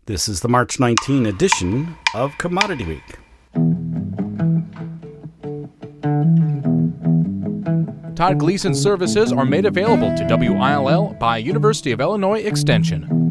This is the March 19 edition of Commodity Week. Todd Gleason services are made available to WILL by University of Illinois Extension.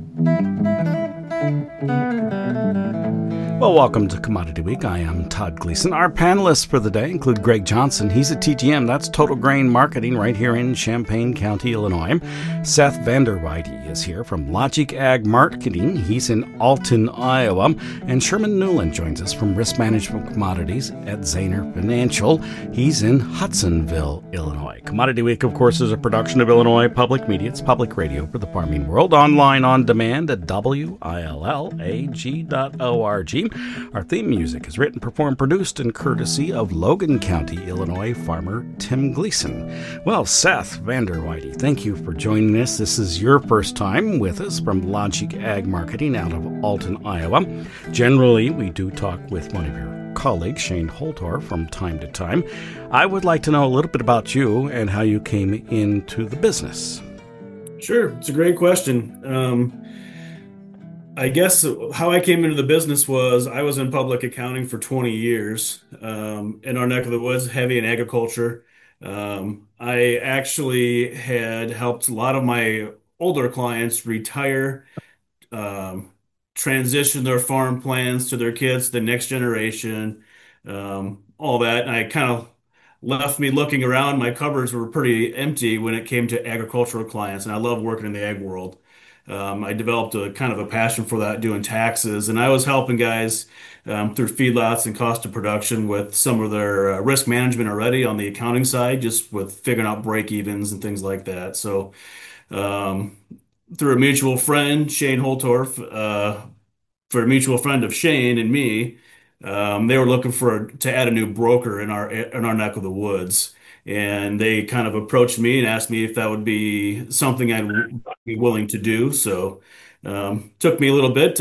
Well, welcome to Commodity Week. I am Todd Gleason. Our panelists for the day include Greg Johnson. He's at TGM. That's Total Grain Marketing right here in Champaign County, Illinois. Seth Vanderweide is here from Logic Ag Marketing. He's in Alton, Iowa. And Sherman Newland joins us from Risk Management Commodities at Zaner Financial. He's in Hudsonville, Illinois. Commodity Week, of course, is a production of Illinois Public Media. It's public radio for the farming world. Online on demand at WILLAG.org. Our theme music is written, performed, produced, and courtesy of Logan County, Illinois farmer Tim Gleason. Well, Seth Vanderweide, thank you for joining us. This is your first time with us from Logic Ag Marketing out of Alton, Iowa. Generally, we do talk with one of your colleagues, Shane Holtor, from time to time. I would like to know a little bit about you and how you came into the business. Sure. It's a great question. I guess how I came into the business was I was in public accounting for 20 years in our neck of the woods, heavy in agriculture. I actually had helped a lot of my older clients retire, transition their farm plans to their kids, the next generation, all that. And I kind of left me looking around. My cupboards were pretty empty when it came to agricultural clients, and I love working in the ag world. I developed a kind of a passion for that, doing taxes, and I was helping guys through feedlots and cost of production with some of their risk management already on the accounting side, just with figuring out break evens and things like that. So, through a mutual friend, Shane Holtorf, for a mutual friend of Shane and me, they were looking to add a new broker in our neck of the woods. And they kind of approached me and asked me if that would be something I'd be willing to do. So, took me a little bit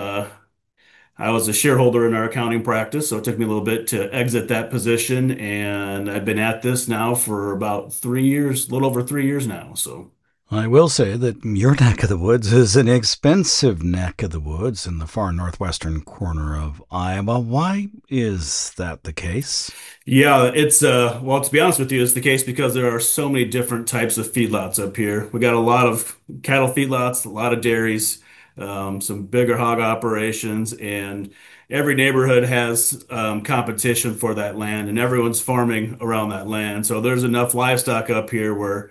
I was a shareholder in our accounting practice, so it took me a little bit to exit that position. And I've been at this now for about 3 years, a little over 3 years now. So. I will say that your neck of the woods is an expensive neck of the woods in the far northwestern corner of Iowa. Why is that the case? Yeah, well, to be honest with you, it's the case because there are so many different types of feedlots up here. We got a lot of cattle feedlots, a lot of dairies, some bigger hog operations, and every neighborhood has competition for that land, and everyone's farming around that land. So there's enough livestock up here where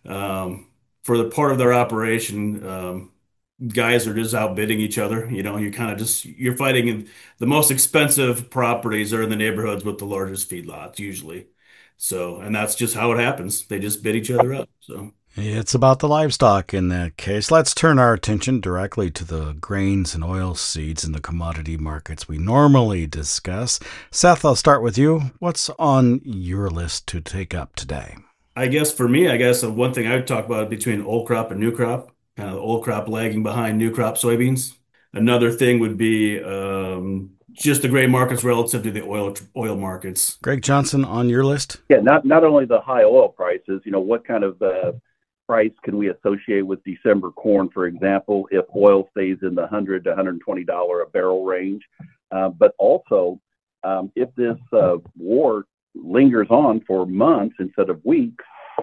for the part of their operation, guys are just outbidding each other. You know, you're fighting in the most expensive properties are in the neighborhoods with the largest feedlots usually. So, and that's just how it happens. They just bid each other up. So it's about the livestock in that case. Let's turn our attention directly to the grains and oil seeds in the commodity markets we normally discuss. Seth, I'll start with you. What's on your list to take up today? I guess for me, one thing I would talk about between old crop and new crop, kind of the old crop lagging behind new crop soybeans. Another thing would be just the grain markets relative to the oil markets. Greg Johnson, on your list? Yeah, not only the high oil prices, what kind of price can we associate with December corn, for example, if oil stays in the $100 to $120 a barrel range, but also if this war lingers on for months instead of weeks,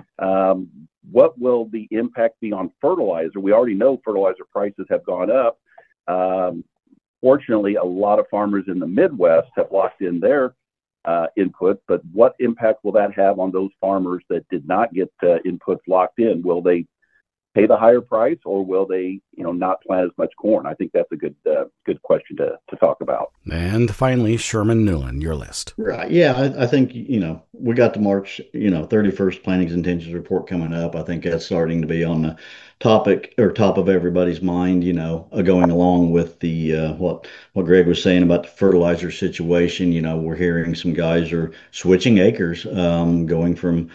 what will the impact be on fertilizer? We already know fertilizer prices have gone up. Fortunately, a lot of farmers in the Midwest have locked in their input, but what impact will that have on those farmers that did not get inputs locked in? Will they pay the higher price, or will they, not plant as much corn? I think that's a good question to talk about. And finally, Sherman Newland, your list. Right. Yeah, I think, we got the March, 31st plantings intentions report coming up. I think that's starting to be on the top of everybody's mind, going along with the what Greg was saying about the fertilizer situation. We're hearing some guys are switching acres, going from,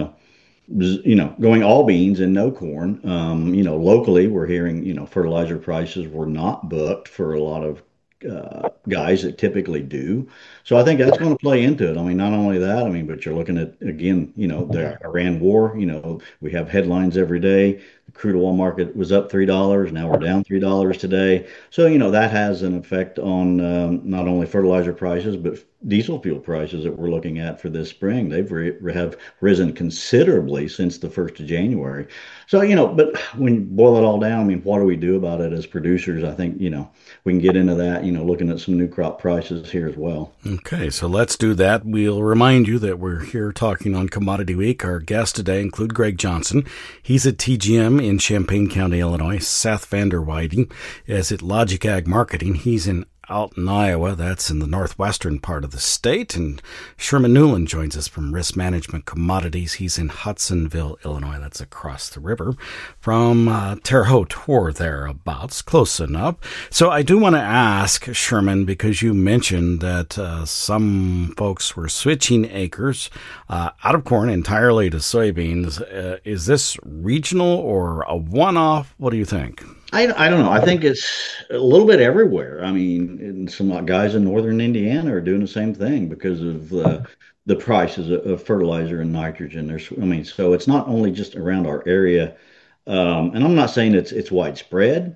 going all beans and no corn. Locally, we're hearing, fertilizer prices were not booked for a lot of guys that typically do. So I think that's going to play into it. I mean, not only that, I mean, but you're looking at, again, the Iran war. We have headlines every day. The crude oil market was up $3. Now we're down $3 today. So, that has an effect on not only fertilizer prices, but diesel fuel prices that we're looking at for this spring. Have risen considerably since the 1st of January. So, but when you boil it all down, I mean, what do we do about it as producers? I think, we can get into that, looking at some new crop prices here as well. Okay, so let's do that. We'll remind you that we're here talking on Commodity Week. Our guests today include Greg Johnson. He's at TGM in Champaign County, Illinois. Seth Vanderweide is at Logic Ag Marketing. He's in Alton, Iowa. That's in the northwestern part of the state. And Sherman Newland joins us from Risk Management Commodities. He's in Hudsonville, Illinois. That's across the river from Terre Haute or thereabouts, close enough. So I do want to ask, Sherman, because you mentioned that some folks were switching acres out of corn entirely to soybeans. Is this regional or a one-off? What do you think? I don't know. I think it's a little bit everywhere. I mean, and some guys in northern Indiana are doing the same thing because of the prices of fertilizer and nitrogen. So it's not only just around our area, and I'm not saying it's widespread,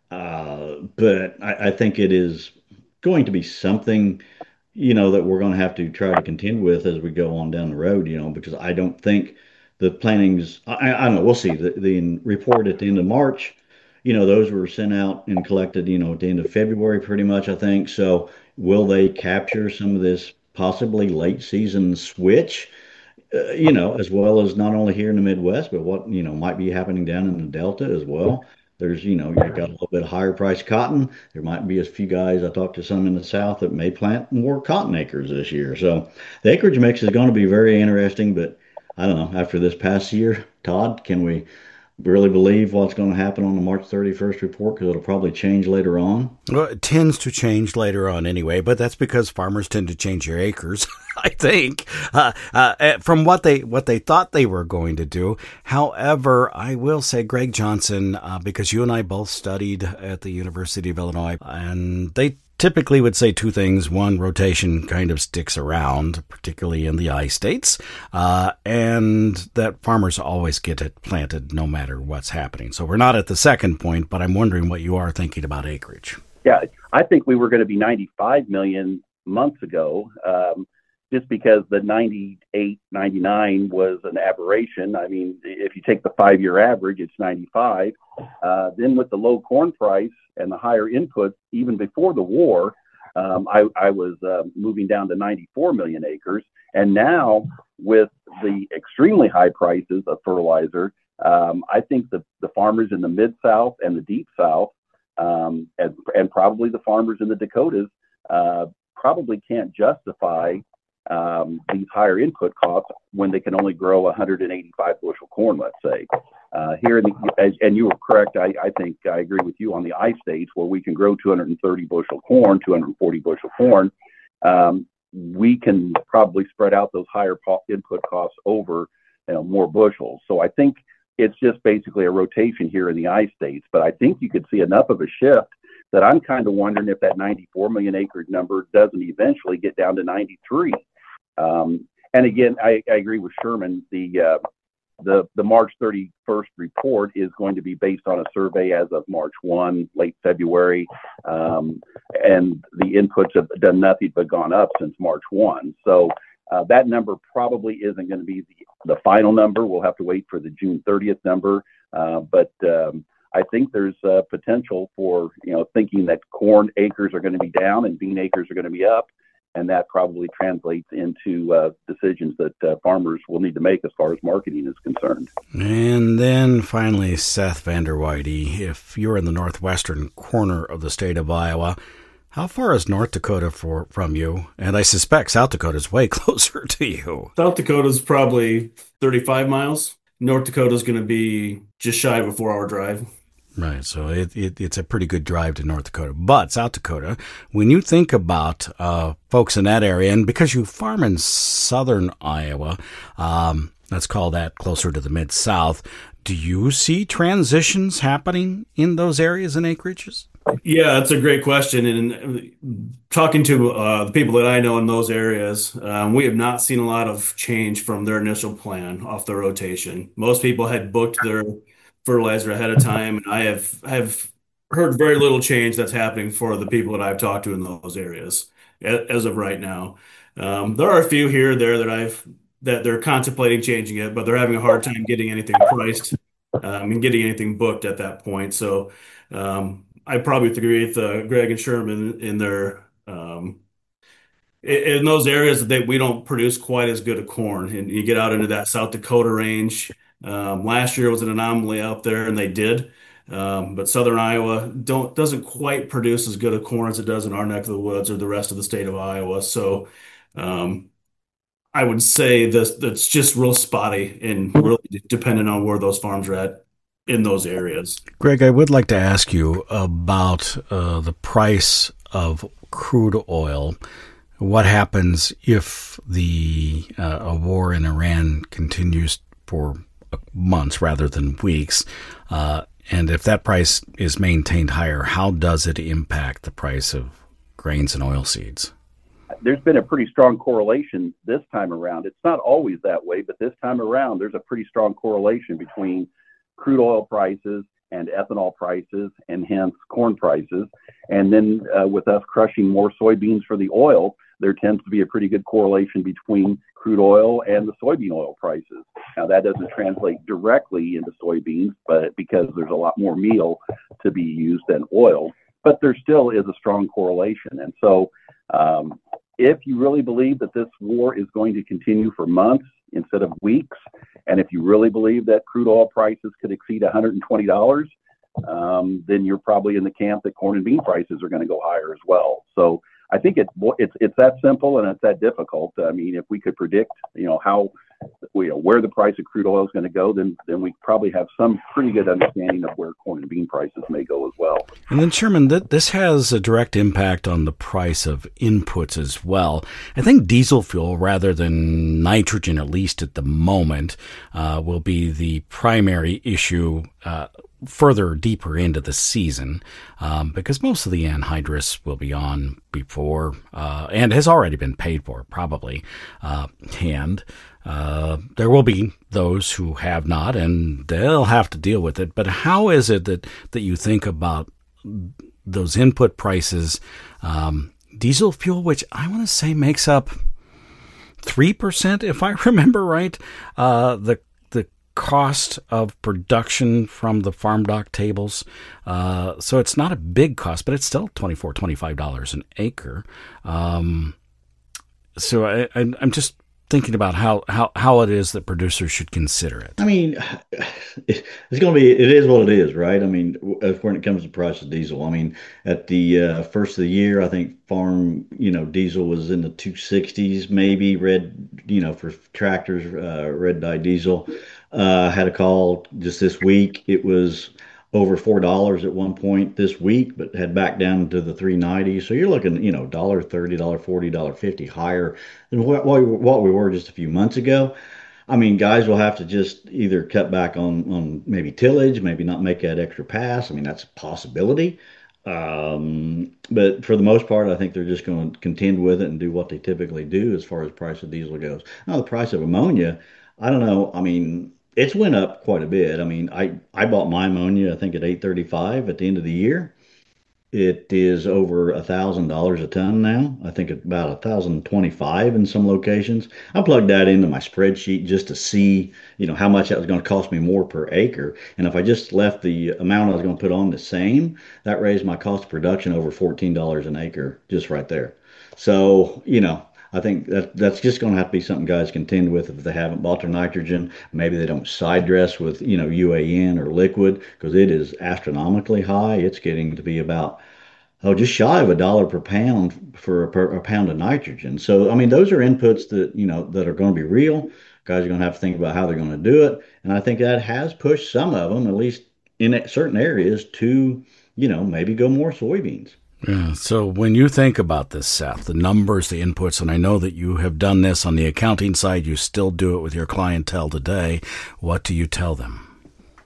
but I think it is going to be something, that we're going to have to try to contend with as we go on down the road. Because I don't think the plantings. I don't know. We'll see. The report at the end of March. Those were sent out and collected, at the end of February, pretty much, I think. So will they capture some of this possibly late season switch, as well as not only here in the Midwest, but what, might be happening down in the Delta as well? There's, you've got a little bit higher priced cotton. There might be a few guys, I talked to some in the South that may plant more cotton acres this year. So the acreage mix is going to be very interesting, but I don't know, after this past year, Todd, can we really believe what's going to happen on the March 31st report? Because it'll probably change later on. Well, it tends to change later on anyway, but that's because farmers tend to change their acres, I think, from what they thought they were going to do. However, I will say, Greg Johnson, because you and I both studied at the University of Illinois, and they typically would say two things. One, rotation kind of sticks around, particularly in the I states, and that farmers always get it planted no matter what's happening. So we're not at the second point, but I'm wondering what you are thinking about acreage. Yeah, I think we were going to be 95 million months ago, just because the 98, 99 was an aberration. I mean, if you take the 5-year average, it's 95. Then with the low corn price and the higher inputs, even before the war, I was moving down to 94 million acres. And now with the extremely high prices of fertilizer, I think the farmers in the Mid-South and the Deep South, and probably the farmers in the Dakotas, probably can't justify these higher input costs when they can only grow 185 bushel corn, let's say. Here, and you were correct, I think I agree with you on the I states where we can grow 230 bushel corn, 240 bushel corn. We can probably spread out those higher input costs over more bushels. So I think it's just basically a rotation here in the I states. But I think you could see enough of a shift that I'm kind of wondering if that 94 million acre number doesn't eventually get down to 93. And again, I agree with Sherman. The March 31st report is going to be based on a survey as of March 1, late February, and the inputs have done nothing but gone up since March 1. So that number probably isn't going to be the final number. We'll have to wait for the June 30th number, but I think there's potential for thinking that corn acres are going to be down and bean acres are going to be up. And that probably translates into decisions that farmers will need to make as far as marketing is concerned. And then finally, Seth Vanderweide, if you're in the northwestern corner of the state of Iowa, how far is North Dakota from you? And I suspect South Dakota is way closer to you. South Dakota is probably 35 miles. North Dakota is going to be just shy of a 4-hour drive. Right, so it's a pretty good drive to North Dakota. But South Dakota, when you think about folks in that area, and because you farm in southern Iowa, let's call that closer to the Mid-South, do you see transitions happening in those areas and acreages? Yeah, that's a great question. And talking to the people that I know in those areas, we have not seen a lot of change from their initial plan off the rotation. Most people had booked their fertilizer ahead of time, and I have heard very little change that's happening for the people that I've talked to in those areas as of right now. There are a few here or there that they're contemplating changing it, but they're having a hard time getting anything priced and getting anything booked at that point. So. I probably would agree with Greg and Sherman in their in those areas that we don't produce quite as good a corn, and you get out into that South Dakota range. Last year was an anomaly out there, and they did, but Southern Iowa doesn't quite produce as good a corn as it does in our neck of the woods or the rest of the state of Iowa. So um, I would say that's just real spotty and really dependent on where those farms are at in those areas. Greg, I would like to ask you about the price of crude oil. What happens if a war in Iran continues for months rather than weeks? And if that price is maintained higher, how does it impact the price of grains and oilseeds? There's been a pretty strong correlation this time around. It's not always that way, but this time around, there's a pretty strong correlation between crude oil prices and ethanol prices, and hence corn prices. And then with us crushing more soybeans for the oil, there tends to be a pretty good correlation between crude oil and the soybean oil prices. Now, that doesn't translate directly into soybeans, but because there's a lot more meal to be used than oil, but there still is a strong correlation. And so if you really believe that this war is going to continue for months instead of weeks, and if you really believe that crude oil prices could exceed $120, then you're probably in the camp that corn and bean prices are going to go higher as well. So I think it's that simple and it's that difficult. I mean, if we could predict, where the price of crude oil is going to go, then we probably have some pretty good understanding of where corn and bean prices may go as well. And then, Sherman, this has a direct impact on the price of inputs as well. I think diesel fuel, rather than nitrogen, at least at the moment, will be the primary issue further deeper into the season, because most of the anhydrous will be on before and has already been paid for, probably hand. There will be those who have not, and they'll have to deal with it. But how is it that you think about those input prices? Diesel fuel, which I want to say makes up 3%, if I remember right, the cost of production from the farm dock tables. So it's not a big cost, but it's still $24, $25 an acre. So I'm just thinking about how it is that producers should consider it. I mean, it is what it is, right? I mean, when it comes to price of diesel, I mean, at the first of the year, I think farm, diesel was in the 260s, maybe for tractors, red dye diesel. Had a call just this week. It was over $4 at one point this week, but had back down to the 390. So you're looking, $1.30, $1.40, $1.50 higher than what we were just a few months ago. I mean, guys will have to just either cut back on maybe tillage, maybe not make that extra pass. I mean, that's a possibility. But for the most part, I think they're just going to contend with it and do what they typically do as far as price of diesel goes. Now, the price of ammonia, I don't know. I mean, it's went up quite a bit. I mean, I bought my ammonia, I think at $835 at the end of the year. It is over $1,000 a ton now. I think it's about $1,025 in some locations. I plugged that into my spreadsheet just to see, how much that was going to cost me more per acre. And if I just left the amount I was going to put on the same, that raised my cost of production over $14 an acre just right there. So, I think that's just going to have to be something guys contend with if they haven't bought their nitrogen. Maybe they don't side dress with, UAN or liquid because it is astronomically high. It's getting to be about, just shy of $1 per pound for a pound of nitrogen. So, I mean, those are inputs that, that are going to be real. Guys are going to have to think about how they're going to do it. And I think that has pushed some of them, at least in certain areas, to, maybe go more soybeans. Yeah, so when you think about this, Seth, the numbers, the inputs, and I know that you have done this on the accounting side, you still do it with your clientele today. What do you tell them?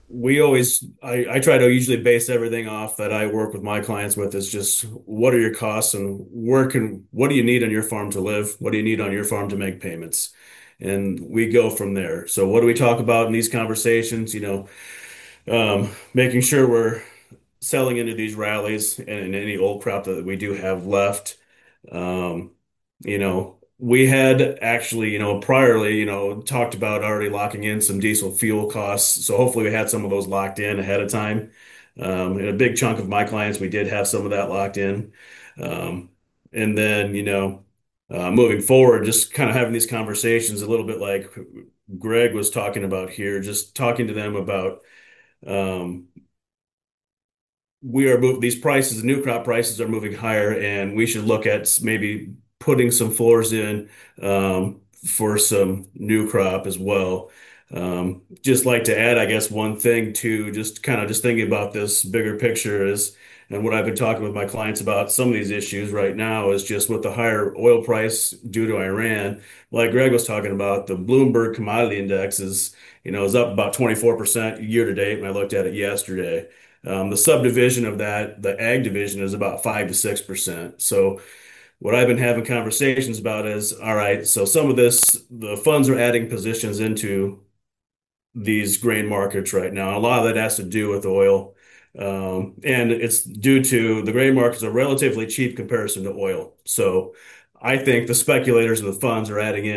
I try to usually base everything off that I work with my clients with is just what are your costs and what do you need on your farm to live? What do you need on your farm to make payments? And we go from there. So what do we talk about in these conversations? Making sure we're selling into these rallies and any old crop that we do have left. Um, we had actually, priorly, talked about already locking in some diesel fuel costs. So hopefully we had some of those locked in ahead of time. And a big chunk of my clients, we did have some of that locked in. Um, and then, moving forward, just kind of having these conversations a little bit like Greg was talking about here, just talking to them about um, these prices, the new crop prices are moving higher, and we should look at maybe putting some floors in for some new crop as well. Just like to add, I guess, one thing to just thinking about this bigger picture is, and what I've been talking with my clients about some of these issues right now is just with the higher oil price due to Iran, like Greg was talking about, the Bloomberg Commodity Index is up about 24% year to date, and I looked at it yesterday. The subdivision of that, the ag division, is about 5 to 6%. So what I've been having conversations about is, all right, so some of this, the funds are adding positions into these grain markets right now. A lot of that has to do with oil. And it's due to the grain markets are relatively cheap comparison to oil. So I think the speculators and the funds are adding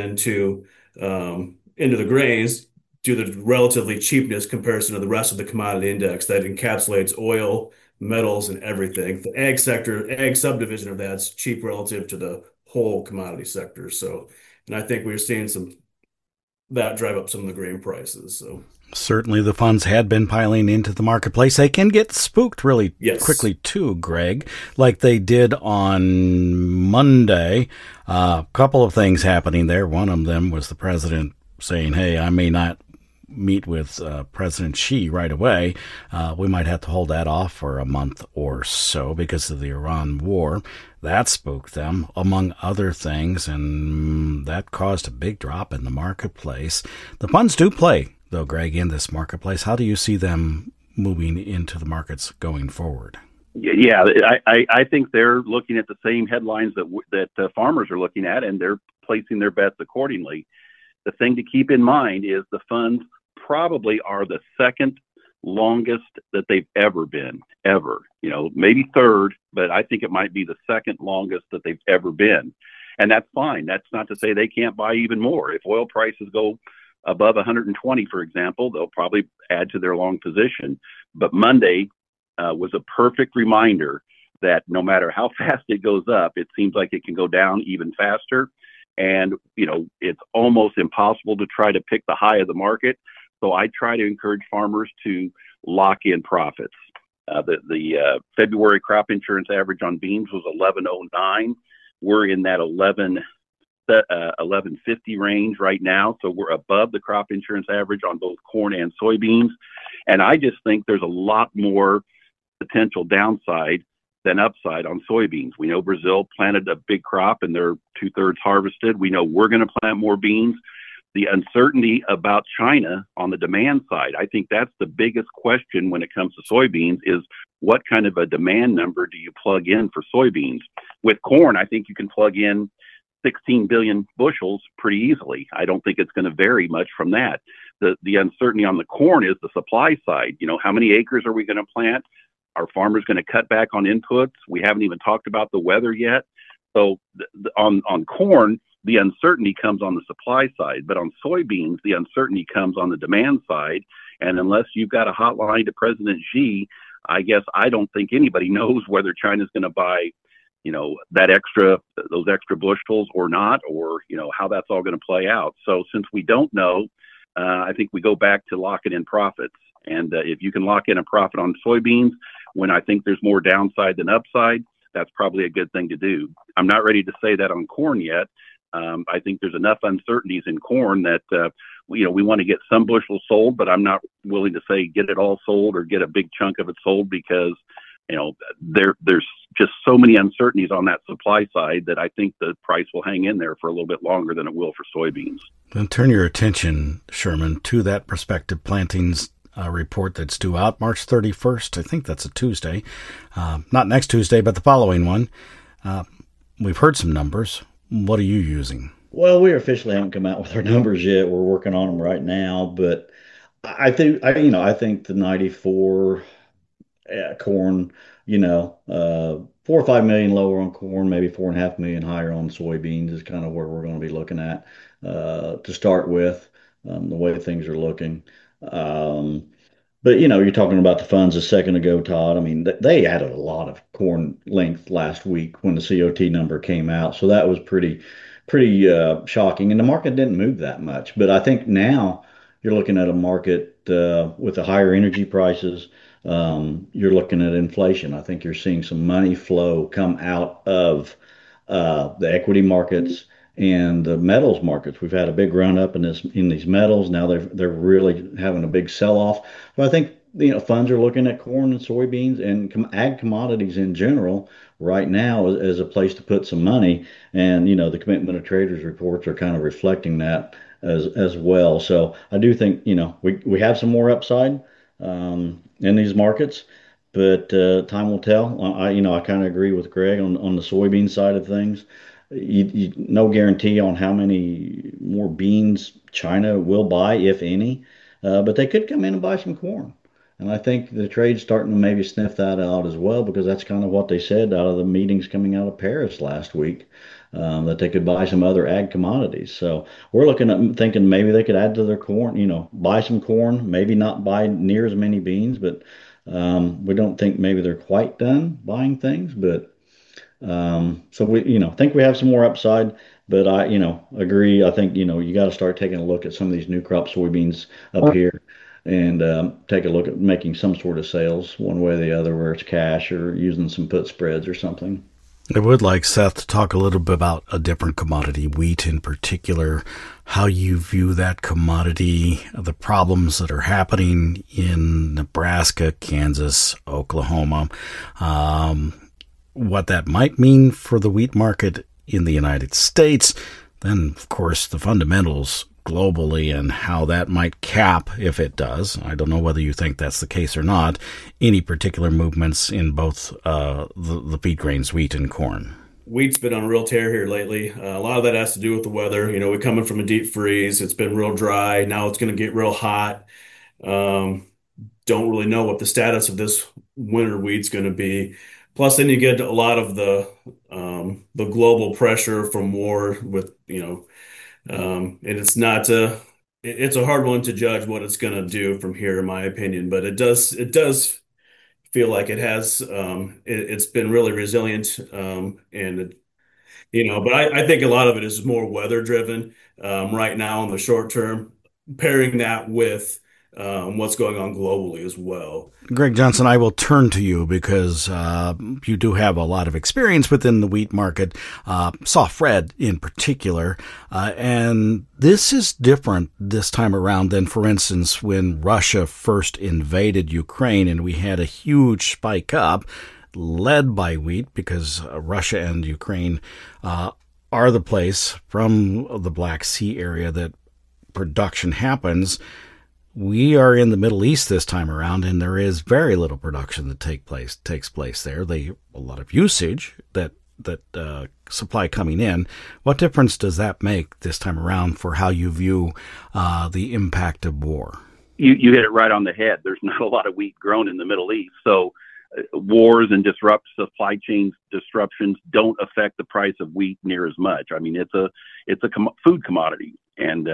into the grains due to the relatively cheapness comparison to the rest of the commodity index that encapsulates oil, metals, and everything. The ag subdivision of that's cheap relative to the whole commodity sector. So, and I think we're seeing that drive up some of the grain prices. So certainly the funds had been piling into the marketplace. They can get spooked really Yes. quickly too, Greg, like they did on Monday. A couple of things happening there. One of them was the president saying, hey, I may not meet with President Xi right away. We might have to hold that off for a month or so because of the Iran war. That spooked them, among other things, and that caused a big drop in the marketplace. The funds do play, though, Greg, in this marketplace. How do you see them moving into the markets going forward? Yeah, I think they're looking at the same headlines that farmers are looking at, and they're placing their bets accordingly. The thing to keep in mind is the funds probably are the second longest that they've ever been, ever. Maybe third, but I think it might be the second longest that they've ever been. And that's fine. That's not to say they can't buy even more. If oil prices go above 120, for example, they'll probably add to their long position. But Monday was a perfect reminder that no matter how fast it goes up, it seems like it can go down even faster. And, it's almost impossible to try to pick the high of the market. So I try to encourage farmers to lock in profits. The February crop insurance average on beans was 1109. We're in that 1150 range right now. So we're above the crop insurance average on both corn and soybeans. And I just think there's a lot more potential downside than upside on soybeans. We know Brazil planted a big crop and they're 2/3 harvested. We know we're going to plant more beans. The uncertainty about China on the demand side, I think that's the biggest question when it comes to soybeans is what kind of a demand number do you plug in for soybeans? With corn, I think you can plug in 16 billion bushels pretty easily. I don't think it's going to vary much from that. The uncertainty on the corn is the supply side. How many acres are we going to plant? Are farmers going to cut back on inputs? We haven't even talked about the weather yet. So on corn, the uncertainty comes on the supply side, but on soybeans, the uncertainty comes on the demand side. And unless you've got a hotline to President Xi, I guess I don't think anybody knows whether China's going to buy, those extra bushels or not, or, how that's all going to play out. So since we don't know, I think we go back to locking in profits. And if you can lock in a profit on soybeans, when I think there's more downside than upside, that's probably a good thing to do. I'm not ready to say that on corn yet. I think there's enough uncertainties in corn that, we want to get some bushels sold, but I'm not willing to say get it all sold or get a big chunk of it sold because, there's just so many uncertainties on that supply side that I think the price will hang in there for a little bit longer than it will for soybeans. Then turn your attention, Sherman, to that prospective plantings report that's due out March 31st. I think that's a Tuesday. Not next Tuesday, but the following one. We've heard some numbers. What are you using? Well, we officially haven't come out with our numbers yet. We're working on them right now, but I think the 94 corn, 4 or 5 million lower on corn, maybe 4.5 million higher on soybeans is kind of where we're going to be looking at to start with, the way things are looking. But you're talking about the funds a second ago, Todd. I mean, they added a lot of corn length last week when the COT number came out, so that was pretty shocking. And the market didn't move that much. But I think now you're looking at a market with the higher energy prices. You're looking at inflation. I think you're seeing some money flow come out of the equity markets and the metals markets. We've had a big run up in these metals. Now they're really having a big sell off. So I think funds are looking at corn and soybeans and ag commodities in general right now as a place to put some money. And the commitment of traders reports are kind of reflecting that as well. So I do think we have some more upside in these markets, but time will tell. I kind of agree with Greg on the soybean side of things. No guarantee on how many more beans China will buy, if any, but they could come in and buy some corn. And I think the trade's starting to maybe sniff that out as well, because that's kind of what they said out of the meetings coming out of Paris last week, that they could buy some other ag commodities. So we're looking at thinking maybe they could add to their corn, buy some corn, maybe not buy near as many beans, but we don't think maybe they're quite done buying things. But so we, think we have some more upside, but I, agree. I think, you got to start taking a look at some of these new crop soybeans up here and take a look at making some sort of sales one way or the other, where it's cash or using some put spreads or something. I would like Seth to talk a little bit about a different commodity, wheat in particular, how you view that commodity, the problems that are happening in Nebraska, Kansas, Oklahoma, what that might mean for the wheat market in the United States, then, of course, the fundamentals globally and how that might cap, if it does. I don't know whether you think that's the case or not, any particular movements in both the feed grains, wheat and corn. Wheat's been on a real tear here lately. A lot of that has to do with the weather. We're coming from a deep freeze. It's been real dry. Now it's going to get real hot. Don't really know what the status of this winter wheat's going to be. Plus, then you get a lot of the global pressure from war with, and it's not it's a hard one to judge what it's going to do from here, in my opinion. But it does feel like it has it's been really resilient, and but I think a lot of it is more weather driven right now in the short term, pairing that with what's going on globally as well. Greg Johnson, I will turn to you because you do have a lot of experience within the wheat market, soft red in particular, and this is different this time around than, for instance, when Russia first invaded Ukraine and we had a huge spike up led by wheat, because Russia and Ukraine are the place from the Black Sea area that production happens. We are in the Middle East this time around, and there is very little production that takes place there. A lot of usage that supply coming in. What difference does that make this time around for how you view the impact of war? You hit it right on the head. There's not a lot of wheat grown in the Middle East, so wars and supply chain disruptions don't affect the price of wheat near as much. I mean, it's a food commodity, and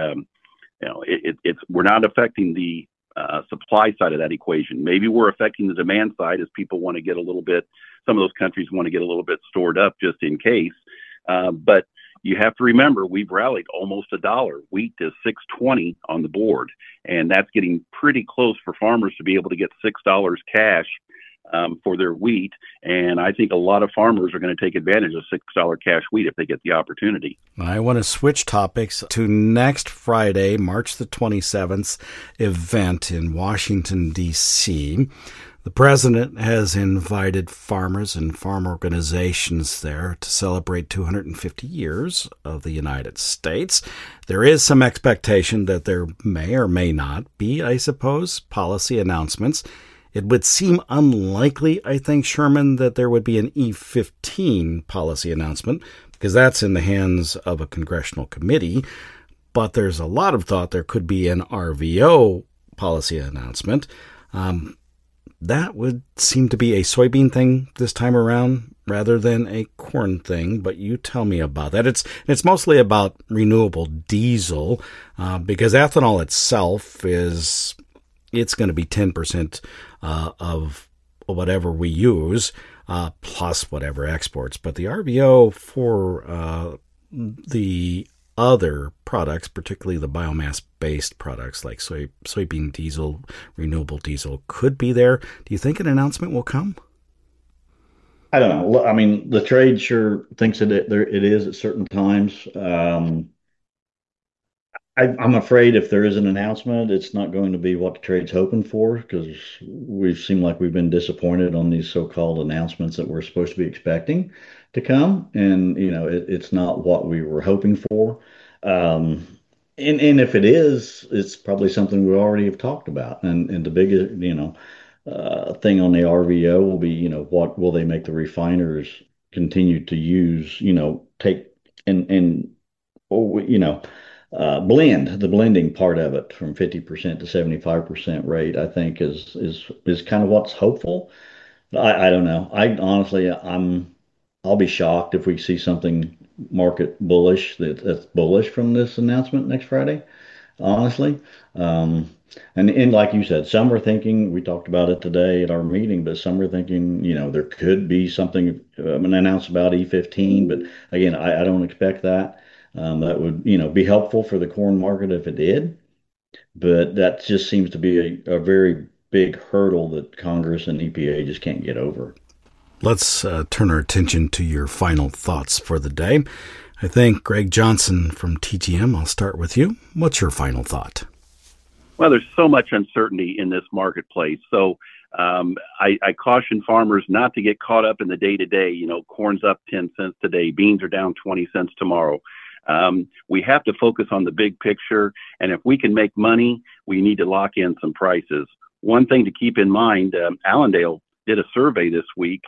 we're not affecting the supply side of that equation. Maybe we're affecting the demand side as people want to get a little bit. Some of those countries want to get a little bit stored up just in case. But you have to remember, we've rallied almost $1. Wheat is $6.20 on the board, and that's getting pretty close for farmers to be able to get $6 cash for their wheat. And I think a lot of farmers are going to take advantage of $6 cash wheat if they get the opportunity. I want to switch topics to next Friday, March the 27th event in Washington, D.C., The president has invited farmers and farm organizations there to celebrate 250 years of the United States. There is some expectation that there may or may not be, I suppose, policy announcements. It would seem unlikely, I think, Sherman, that there would be an E15 policy announcement, because that's in the hands of a congressional committee. But there's a lot of thought there could be an RVO policy announcement. That would seem to be a soybean thing this time around rather than a corn thing, but you tell me about that. It's mostly about renewable diesel, because ethanol itself it's going to be 10% of whatever we use, plus whatever exports. But the RVO for the other products, particularly the biomass-based products like soybean diesel, renewable diesel, could be there. Do you think an announcement will come? I don't know. I mean, the trade sure thinks it is at certain times. I'm afraid if there is an announcement, it's not going to be what the trade's hoping for, because we've seemed like we've been disappointed on these so-called announcements that we're supposed to be expecting to come, and it's not what we were hoping for. And if it is, it's probably something we already have talked about. And the biggest thing on the RVO will be what will they make the refiners continue to use, take and blend the blending part of it from 50% to 75% rate, I think is kind of what's hopeful. I don't know. I'll be shocked if we see something market bullish that's bullish from this announcement next Friday, honestly. And like you said, some are thinking, we talked about it today at our meeting, but some are thinking, there could be something, an announcement about E15, but again, I don't expect that. That would, be helpful for the corn market if it did, but that just seems to be a very big hurdle that Congress and EPA just can't get over. Let's turn our attention to your final thoughts for the day. I think Greg Johnson from TGM, I'll start with you. What's your final thought? Well, there's so much uncertainty in this marketplace. So I caution farmers not to get caught up in the day-to-day. Corn's up 10 cents today. Beans are down 20 cents tomorrow. We have to focus on the big picture. And if we can make money, we need to lock in some prices. One thing to keep in mind, Allendale did a survey this week,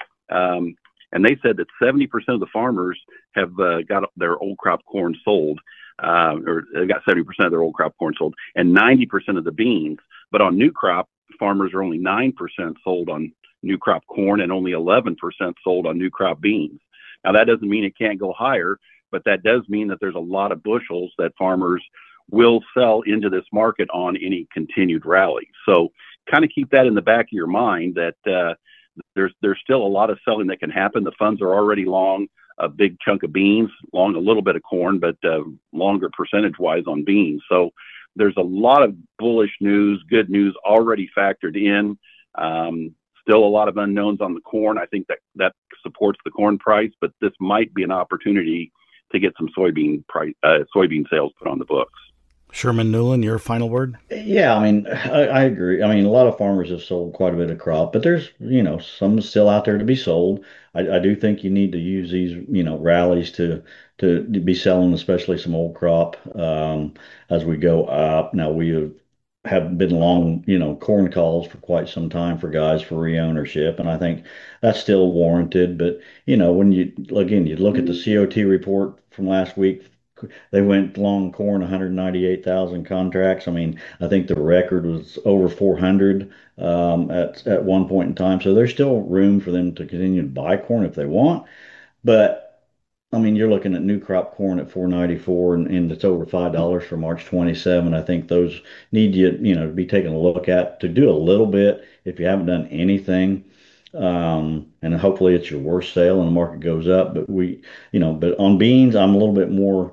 and they said that 70% of the farmers have got their old crop corn sold, or they've got 70% of their old crop corn sold, and 90% of the beans. But on new crop, farmers are only 9% sold on new crop corn and only 11% sold on new crop beans. Now, that doesn't mean it can't go higher, but that does mean that there's a lot of bushels that farmers will sell into this market on any continued rally. So kind of keep that in the back of your mind that there's still a lot of selling that can happen. The funds are already long a big chunk of beans, long a little bit of corn, but longer percentage-wise on beans. So there's a lot of bullish news, good news already factored in. Still a lot of unknowns on the corn. I think that supports the corn price, but this might be an opportunity to get some soybean sales put on the books. Sherman Newland, your final word? Yeah, I mean, I agree. I mean, a lot of farmers have sold quite a bit of crop, but there's, some still out there to be sold. I do think you need to use these, rallies to be selling, especially some old crop as we go up. Now, we have been long, corn calls for quite some time for guys for re-ownership, and I think that's still warranted. But, when you look at the COT report from last week, they went long corn 198,000 contracts. I mean, I think the record was over 400 at one point in time. So there's still room for them to continue to buy corn if they want. But I mean, you're looking at new crop corn at 494 and it's over $5 for March 27. I think those need you to be taken a look at to do a little bit if you haven't done anything. And hopefully it's your worst sale and the market goes up. But but on beans, I'm a little bit more.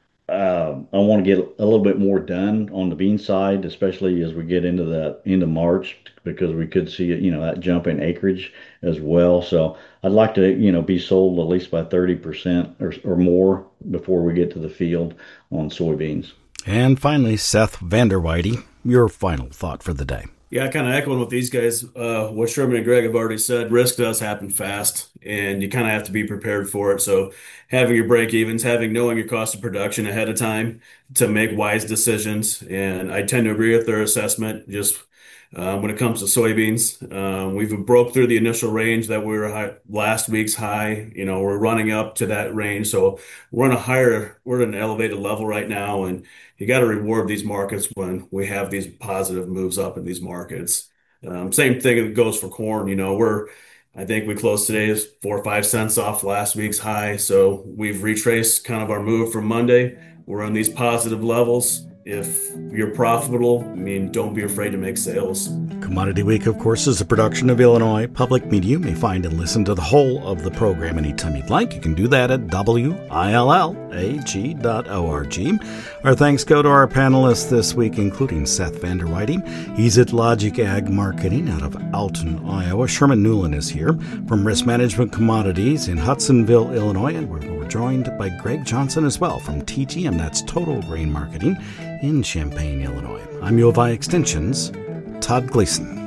I want to get a little bit more done on the bean side, especially as we get into March, because we could see that jump in acreage as well. So I'd like to be sold at least by 30% or more before we get to the field on soybeans. And finally, Seth Vanderweide, your final thought for the day. Yeah, kind of echoing what these guys, what Sherman and Greg have already said, risk does happen fast, and you kind of have to be prepared for it. So having your break evens, knowing your cost of production ahead of time to make wise decisions. And I tend to agree with their assessment. Just when it comes to soybeans, we've broke through the initial range that we were last week's high. We're running up to that range, so we're at an elevated level right now, and you got to reward these markets when we have these positive moves up in these markets. Same thing goes for corn. I think we closed today is 4 or 5 cents off last week's high. So we've retraced kind of our move from Monday. We're on these positive levels. If you're profitable, don't be afraid to make sales. Commodity Week, of course, is a production of Illinois Public Media. You may find and listen to the whole of the program anytime you'd like. You can do that at willag.org. Our thanks go to our panelists this week, including Seth Vanderweiting. He's at Logic Ag Marketing out of Alton, Iowa. Sherman Newland is here from Risk Management Commodities in Hudsonville, Illinois. And we're joined by Greg Johnson as well from TGM, that's Total Grain Marketing in Champaign, Illinois. I'm U of I Extension's Todd Gleason.